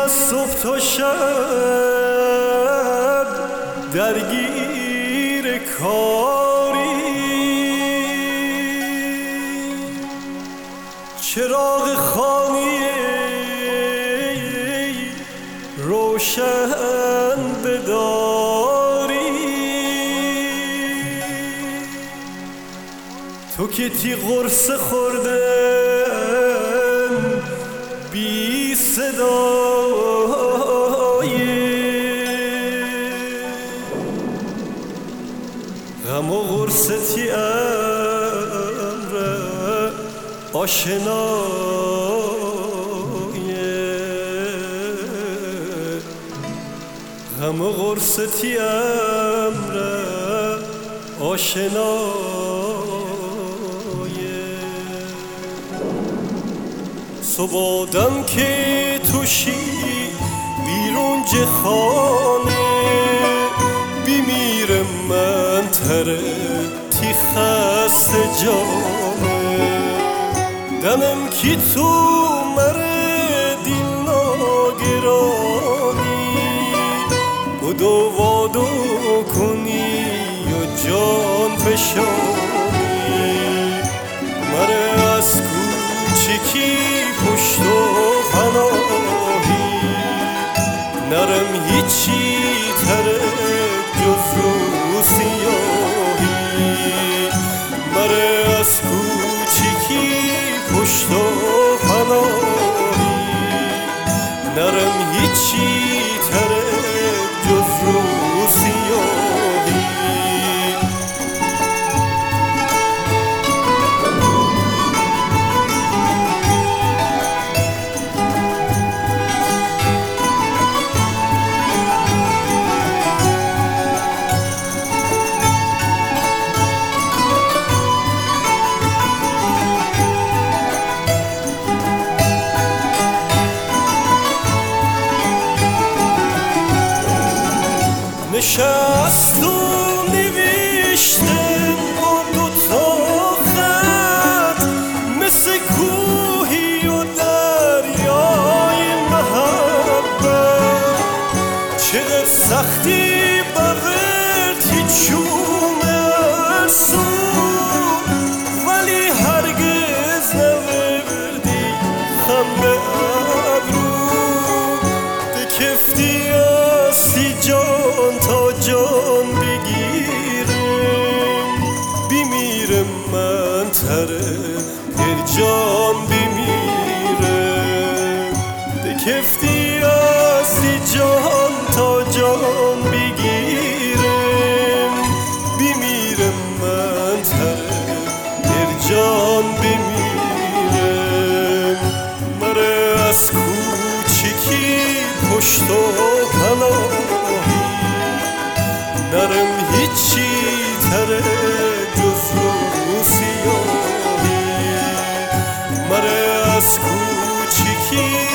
از صبح تا شب درگیر کاری، چراغ خانه روشن بداری. تو که تی قرص خوردن بی صدای غم و قرص تی امر آشنای غم و قرص تی امر آشنای. صبادم که توشی بیرون خانه بیمیرم من تره تی خست جانه دمم کی تو مره دین ناگرانی بدو وادو کنی یا جان فشانی مره از کوچکی پشت و پناهی نرم هیچی تره جز رو سیاهی مره از کوچکی پشت و پناهی نرم هیچی تره جز رو سیاهی. نشست و نوشتم با دوتا خط مثل کوهی و دریای محبت چقدر سختی بغرد هیچون ارسو ولی هرگز نوردی خم به ابرو دکفتی سی جان تا جان بگیرم بیمیرم من تره در جان بمیرم دکفتی سی جان تا جان بگیرم بیمیرم من تره در جان بمیرم مره از کوچکی پشت و پناهی نرم هیچی تره جز رو سیاهی مره از کوچکی